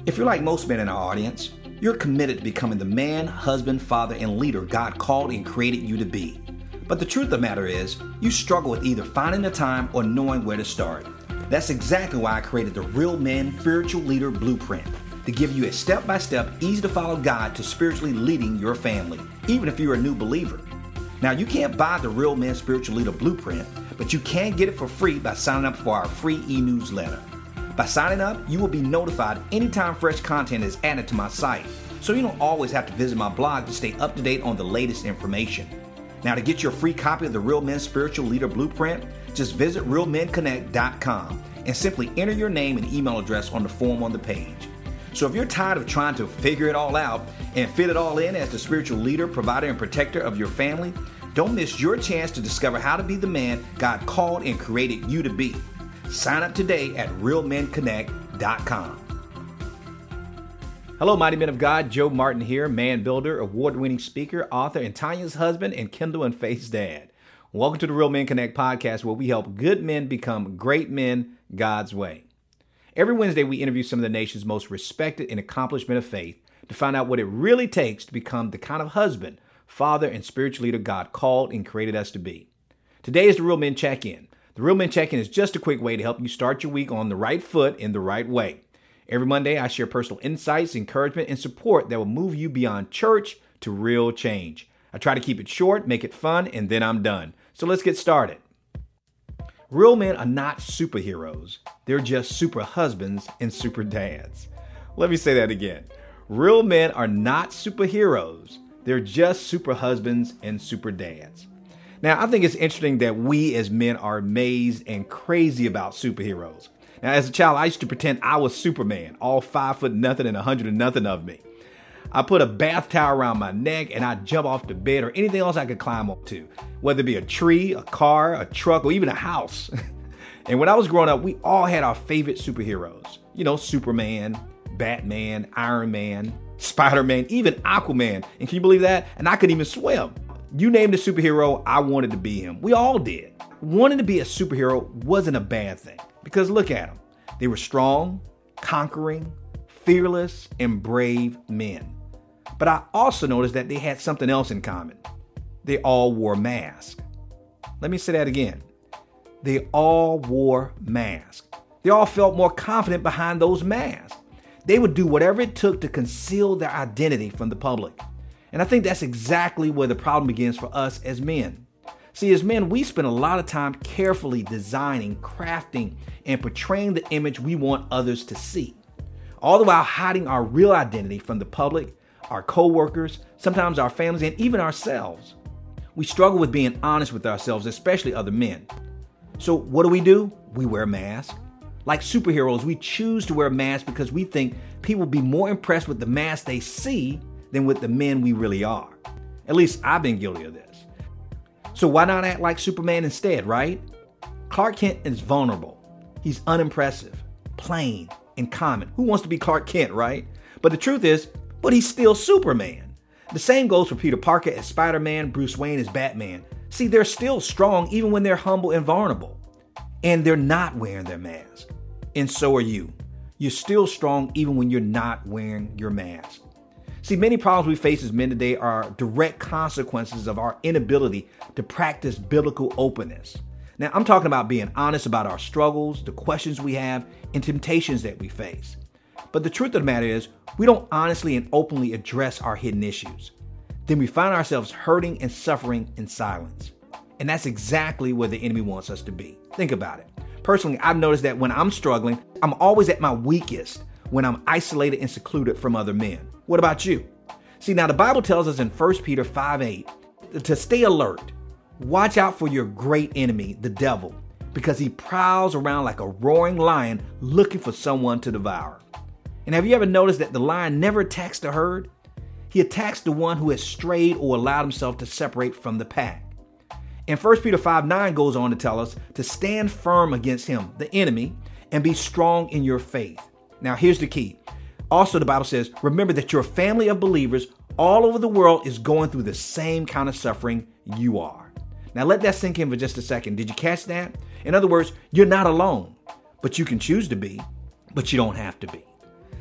If you're like most men in our audience, you're committed to becoming the man, husband, father, and leader God called and created you to be. But the truth of the matter is, you struggle with either finding the time or knowing where to start. That's exactly why I created the Real Men Spiritual Leader Blueprint, to give you a step-by-step, easy-to-follow guide to spiritually leading your family, even if you're a new believer. Now, you can't buy the Real Men Spiritual Leader Blueprint, but you can get it for free by signing up for our free e-newsletter. By signing up, you will be notified anytime fresh content is added to my site, so you don't always have to visit my blog to stay up to date on the latest information. Now, to get your free copy of the Real Men Spiritual Leader Blueprint, just visit realmenconnect.com and simply enter your name and email address on the form on the page. So if you're tired of trying to figure it all out and fit it all in as the spiritual leader, provider, and protector of your family, don't miss your chance to discover how to be the man God called and created you to be. Sign up today at realmenconnect.com. Hello, mighty men of God. Joe Martin here, man builder, award-winning speaker, author, and Tanya's husband, and Kendall and Faith's dad. Welcome to the Real Men Connect podcast, where we help good men become great men God's way. Every Wednesday, we interview some of the nation's most respected and accomplished men of faith to find out what it really takes to become the kind of husband, father, and spiritual leader God called and created us to be. Today is the Real Men Check-In. The Real Men Check-In is just a quick way to help you start your week on the right foot in the right way. Every Monday, I share personal insights, encouragement, and support that will move you beyond church to real change. I try to keep it short, make it fun, and then I'm done. So let's get started. Real men are not superheroes. They're just super husbands and super dads. Let me say that again. Real men are not superheroes. They're just super husbands and super dads. Now, I think it's interesting that we as men are amazed and crazy about superheroes. Now, as a child, I used to pretend I was Superman, all 5 foot nothing and 100 and nothing of me. I put a bath towel around my neck and I'd jump off the bed or anything else I could climb up to, whether it be a tree, a car, a truck, or even a house. And when I was growing up, we all had our favorite superheroes. You know, Superman, Batman, Iron Man, Spider-Man, even Aquaman. And can you believe that? And I couldn't even swim. You name the superhero, I wanted to be him. We all did. Wanting to be a superhero wasn't a bad thing, because look at them. They were strong, conquering, fearless, and brave men. But I also noticed that they had something else in common. They all wore masks. Let me say that again. They all wore masks. They all felt more confident behind those masks. They would do whatever it took to conceal their identity from the public. And I think that's exactly where the problem begins for us as men. See, as men, we spend a lot of time carefully designing, crafting, and portraying the image we want others to see, all the while hiding our real identity from the public, our co-workers, sometimes our families, and even ourselves. We struggle with being honest with ourselves, especially other men. So what do? We wear masks. Like superheroes, we choose to wear masks because we think people will be more impressed with the mask they see than with the men we really are. At least I've been guilty of this. So why not act like Superman instead, right? Clark Kent is vulnerable. He's unimpressive, plain, and common. Who wants to be Clark Kent, right? But the truth is, he's still Superman. The same goes for Peter Parker as Spider-Man, Bruce Wayne as Batman. See, they're still strong even when they're humble and vulnerable. And they're not wearing their mask. And so are you. You're still strong even when you're not wearing your mask. See, many problems we face as men today are direct consequences of our inability to practice biblical openness. Now, I'm talking about being honest about our struggles, the questions we have, and temptations that we face. But the truth of the matter is, we don't honestly and openly address our hidden issues. Then we find ourselves hurting and suffering in silence. And that's exactly where the enemy wants us to be. Think about it. Personally, I've noticed that when I'm struggling, I'm always at my weakest when I'm isolated and secluded from other men. What about you? See, now the Bible tells us in 1 Peter 5:8 to stay alert. Watch out for your great enemy, the devil, because he prowls around like a roaring lion looking for someone to devour. And have you ever noticed that the lion never attacks the herd? He attacks the one who has strayed or allowed himself to separate from the pack. And 1 Peter 5:9 goes on to tell us to stand firm against him, the enemy, and be strong in your faith. Now, here's the key. Also, the Bible says, remember that your family of believers all over the world is going through the same kind of suffering you are. Now, let that sink in for just a second. Did you catch that? In other words, you're not alone, but you can choose to be, but you don't have to be.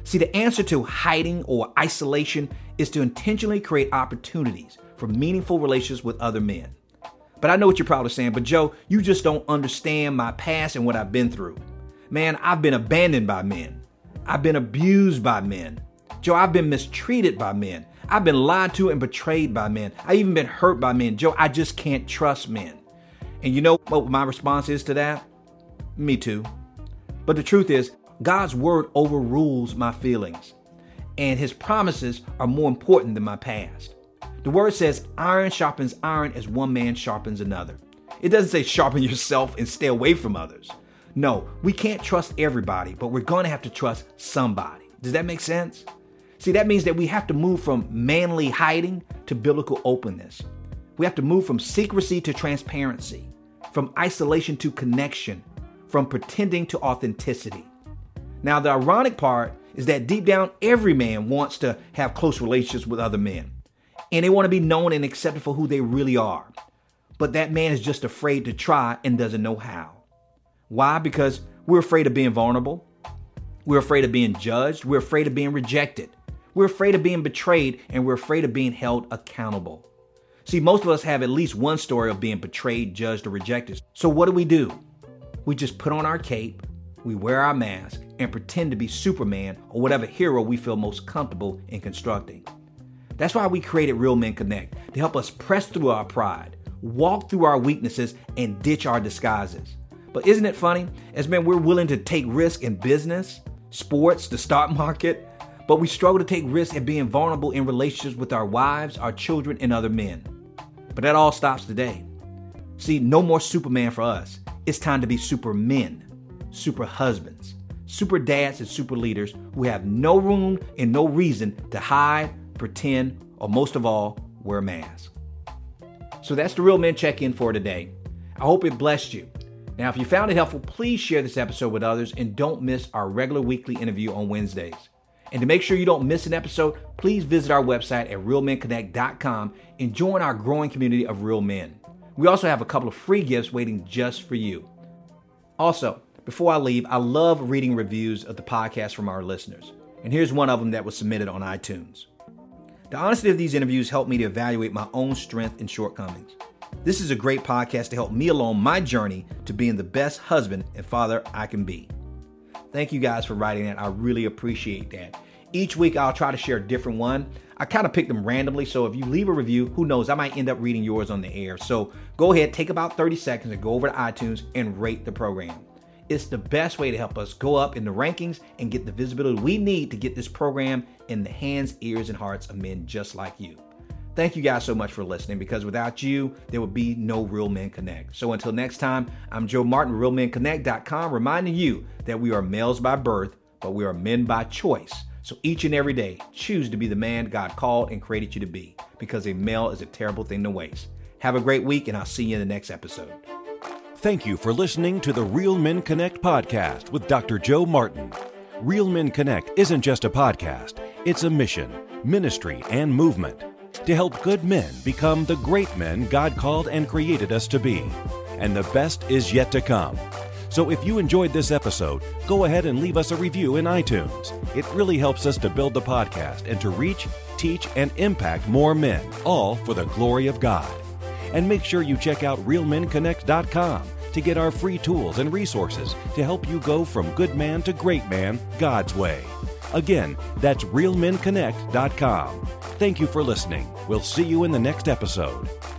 See, the answer to hiding or isolation is to intentionally create opportunities for meaningful relationships with other men. But I know what you're probably saying, but Joe, you just don't understand my past and what I've been through. Man, I've been abandoned by men. I've been abused by men. Joe, I've been mistreated by men. I've been lied to and betrayed by men. I've even been hurt by men. Joe, I just can't trust men. And you know what my response is to that? Me too. But the truth is, God's word overrules my feelings, and his promises are more important than my past. The word says iron sharpens iron as one man sharpens another. It doesn't say sharpen yourself and stay away from others. No, we can't trust everybody, but we're going to have to trust somebody. Does that make sense? See, that means that we have to move from manly hiding to biblical openness. We have to move from secrecy to transparency, from isolation to connection, from pretending to authenticity. Now, the ironic part is that deep down, every man wants to have close relationships with other men, and they want to be known and accepted for who they really are. But that man is just afraid to try and doesn't know how. Why? Because we're afraid of being vulnerable. We're afraid of being judged. We're afraid of being rejected. We're afraid of being betrayed, and we're afraid of being held accountable. See, most of us have at least one story of being betrayed, judged, or rejected. So what do? We just put on our cape, we wear our mask, and pretend to be Superman or whatever hero we feel most comfortable in constructing. That's why we created Real Men Connect, to help us press through our pride, walk through our weaknesses, and ditch our disguises. But isn't it funny? As men, we're willing to take risks in business, sports, the stock market, but we struggle to take risks at being vulnerable in relationships with our wives, our children, and other men. But that all stops today. See, no more Superman for us. It's time to be supermen, super husbands, super dads, and super leaders who have no room and no reason to hide, pretend, or most of all, wear masks. So that's the Real Men Check-In for today. I hope it blessed you. Now, if you found it helpful, please share this episode with others and don't miss our regular weekly interview on Wednesdays. And to make sure you don't miss an episode, please visit our website at realmenconnect.com and join our growing community of real men. We also have a couple of free gifts waiting just for you. Also, before I leave, I love reading reviews of the podcast from our listeners. And here's one of them that was submitted on iTunes. The honesty of these interviews helped me to evaluate my own strength and shortcomings. This is a great podcast to help me along my journey to being the best husband and father I can be. Thank you guys for writing that. I really appreciate that. Each week I'll try to share a different one. I kind of pick them randomly, so if you leave a review, who knows, I might end up reading yours on the air. So go ahead, take about 30 seconds and go over to iTunes and rate the program. It's the best way to help us go up in the rankings and get the visibility we need to get this program in the hands, ears, and hearts of men just like you. Thank you guys so much for listening, because without you, there would be no Real Men Connect. So until next time, I'm Joe Martin, RealMenConnect.com, reminding you that we are males by birth, but we are men by choice. So each and every day, choose to be the man God called and created you to be, because a male is a terrible thing to waste. Have a great week, and I'll see you in the next episode. Thank you for listening to the Real Men Connect podcast with Dr. Joe Martin. Real Men Connect isn't just a podcast, it's a mission, ministry, and movement to help good men become the great men God called and created us to be. And the best is yet to come. So if you enjoyed this episode, go ahead and leave us a review in iTunes. It really helps us to build the podcast and to reach, teach, and impact more men, all for the glory of God. And make sure you check out realmenconnect.com to get our free tools and resources to help you go from good man to great man God's way. Again, that's realmenconnect.com. Thank you for listening. We'll see you in the next episode.